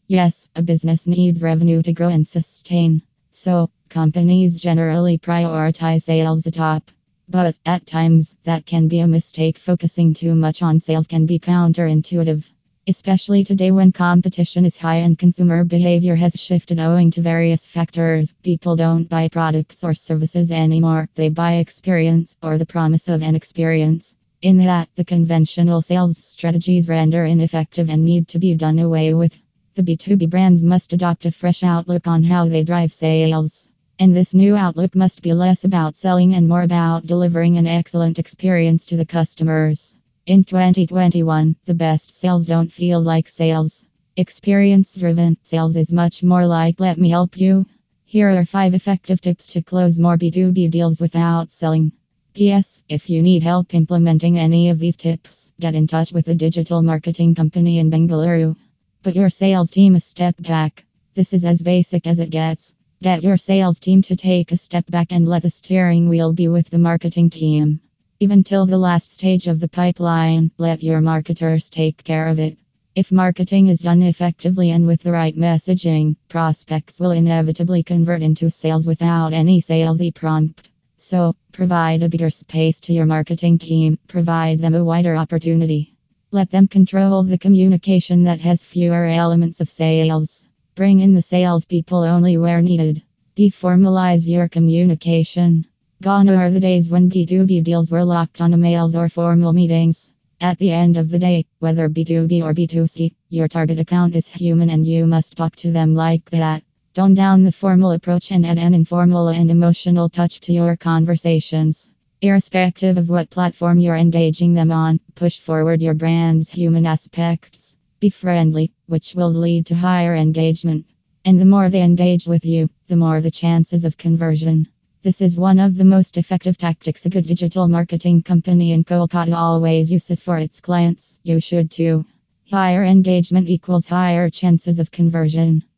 Yes, a business needs revenue to grow and sustain. So, companies generally prioritize sales atop. But at times, that can be a mistake. Focusing too much on sales can be counterintuitive. Especially today when competition is high and consumer behavior has shifted owing to various factors. People don't buy products or services anymore, they buy experience or the promise of an experience. In that, the conventional sales strategies render ineffective and need to be done away with. The B2B brands must adopt a fresh outlook on how they drive sales. And this new outlook must be less about selling and more about delivering an excellent experience to the customers. In 2021, the best sales don't feel like sales. Experience driven sales is much more like let me help you. Here are 5 effective tips to close more B2B deals without selling. P.S. If you need help implementing any of these tips, get in touch with a digital marketing company in Bengaluru. Put your sales team a step back. This is as basic as it gets. Get your sales team to take a step back and let the steering wheel be with the marketing team. Even till the last stage of the pipeline, let your marketers take care of it. If marketing is done effectively and with the right messaging, prospects will inevitably convert into sales without any salesy prompt. So, provide a bigger space to your marketing team, provide them a wider opportunity. Let them control the communication that has fewer elements of sales. Bring in the salespeople only where needed. Deformalize your communication. Gone are the days when B2B deals were locked on emails or formal meetings. At the end of the day, whether B2B or B2C, your target account is human and you must talk to them like that. Tone down the formal approach and add an informal and emotional touch to your conversations. Irrespective of what platform you're engaging them on, push forward your brand's human aspects. Be friendly, which will lead to higher engagement. And the more they engage with you, the more the chances of conversion. This is one of the most effective tactics a good digital marketing company in Kolkata always uses for its clients. You should too. Higher engagement equals higher chances of conversion.